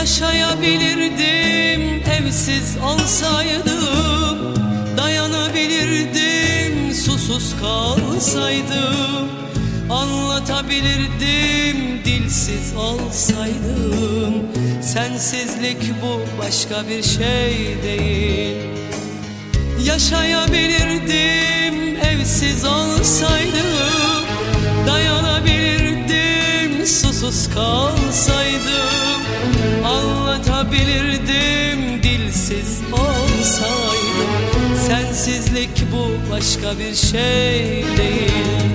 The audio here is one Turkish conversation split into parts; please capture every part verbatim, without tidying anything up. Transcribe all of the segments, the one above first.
Yaşayabilirdim evsiz olsaydım, dayanabilirdim susuz kalsaydım, anlatabilirdim dilsiz olsaydım. Sensizlik bu, başka bir şey değil. Yaşayabilirdim evsiz olsaydım, dayanabilirdim susuz kalsaydım, anlatabilirdim dilsiz olsaydım. Sensizlik bu, başka bir şey değil.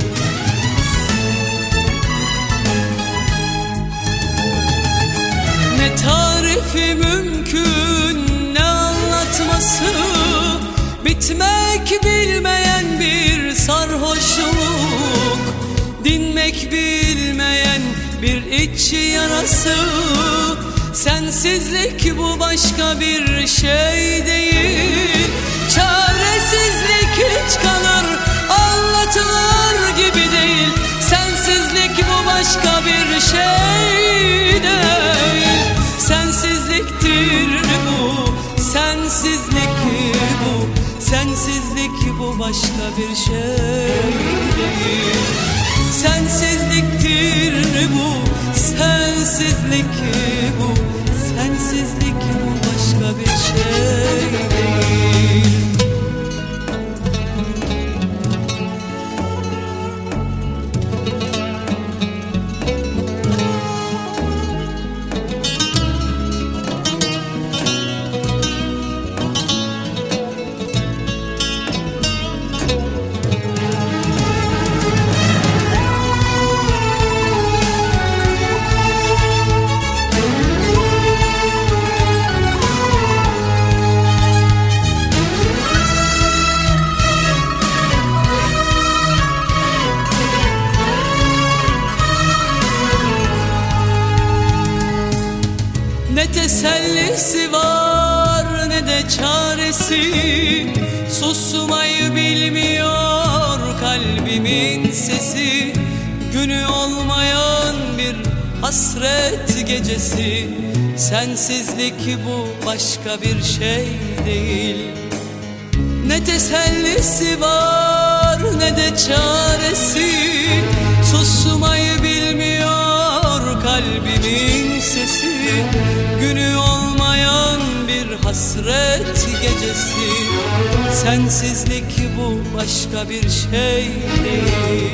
Ne tarifi mümkün, ne anlatması, bitmek bilmeyen bir sarhoşluk, dinmek bilmeyen bir iç yarası. Sensizlik bu, başka bir şey değil. Çaresizlik hiç kalır, anlatılır gibi değil. Sensizlik bu, başka bir şey değil. Sensizliktir bu, sensizlik bu, sensizlik bu, başka bir şey değil. Sensizliktir bu, sensizlik bu, sensizlik bu, başka bir şey değil. Ne tesellisi var, ne de çaresi. Susmayı bilmiyor kalbimin sesi. Günü olmayan bir hasret gecesi. Sensizlik bu, başka bir şey değil. Ne tesellisi var, ne de çaresi. Susmayı bilmiyor kalbimin sesi. Günü olmayan bir hasret gecesi. Sensizlik bu, başka bir şey değil.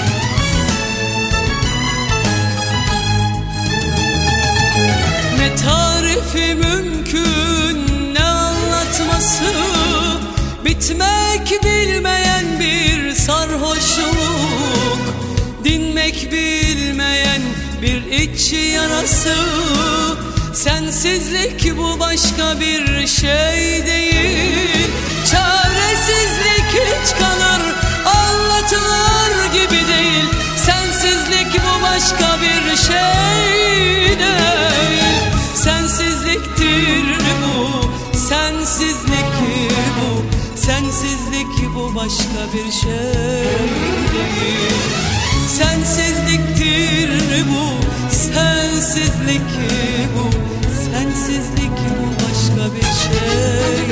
Ne tarifi mümkün, ne anlatması, bitmek bilmeyen bir sarhoşluk, dinmek bilmeyen bir iç yarası. Sensizlik bu, başka bir şey değil. Çaresizlik hiç kalır, anlatılır gibi değil. Sensizlik bu, başka bir şey değil. Sensizliktir bu, sensizlik bu, sensizlik bu, başka bir şey değil. Sensizliktir bu, sensizlik bu, sensizlik bu, başka bir şey.